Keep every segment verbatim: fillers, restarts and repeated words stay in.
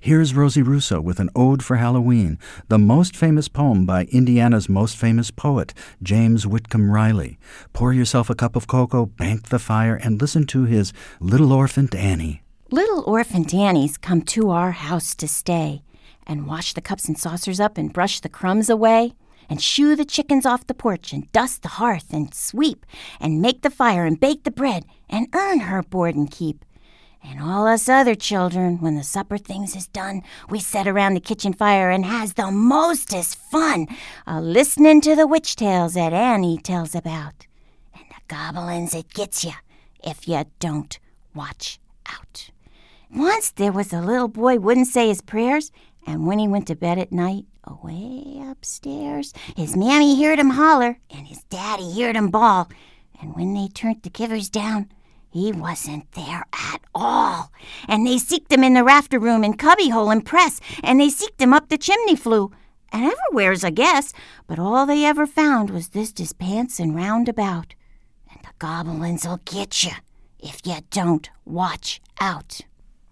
Here's Rosie Russo with an ode for Halloween, the most famous poem by Indiana's most famous poet, James Whitcomb Riley. Pour yourself a cup of cocoa, bank the fire, and listen to his Little Orphan Annie. Little orphan Annies come to our house to stay, and wash the cups and saucers up and brush the crumbs away, and shoo the chickens off the porch and dust the hearth and sweep, and make the fire and bake the bread and earn her board and keep. And all us other children, when the supper things is done, we set around the kitchen fire and has the mostest fun, a-listening to the witch tales that Annie tells about. And the goblins it gets you if you don't watch out. Once there was a little boy wouldn't say his prayers, and when he went to bed at night, away upstairs, his mammy heard him holler, and his daddy heard him bawl. And when they turned the kivers down, he wasn't there at all. And they seeked him in the rafter room and cubbyhole and press, and they seeked him up the chimney flue, and everywheres, I guess. But all they ever found was this his pants and roundabout. And the goblins'll get you if you don't watch out.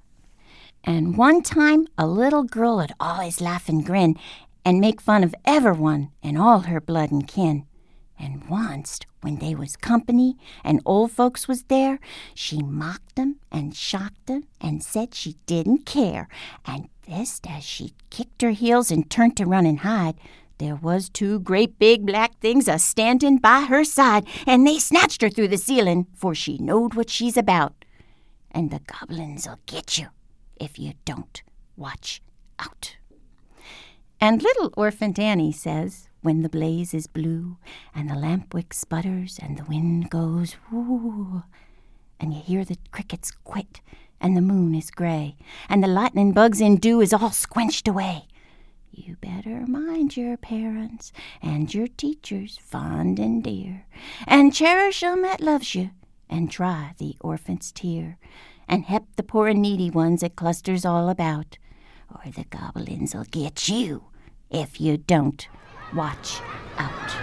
And one time a little girl would always laugh and grin and make fun of everyone and all her blood and kin. And once, when they was company and old folks was there, she mocked 'em and shocked 'em and said she didn't care. And just as she kicked her heels and turned to run and hide, there was two great big black things a-standing by her side, and they snatched her through the ceiling, for she knowed what she's about. And the goblins'll get you if you don't watch out. And little orphan Annie says, when the blaze is blue, and the lamp wick sputters, and the wind goes whoo, and you hear the crickets quit, and the moon is gray, and the lightning bugs in dew is all squenched away, you better mind your parents and your teachers fond and dear, and cherish 'em that loves you, and dry the orphan's tear, and help the poor and needy ones it clusters all about, or the goblins'll get you if you don't watch out.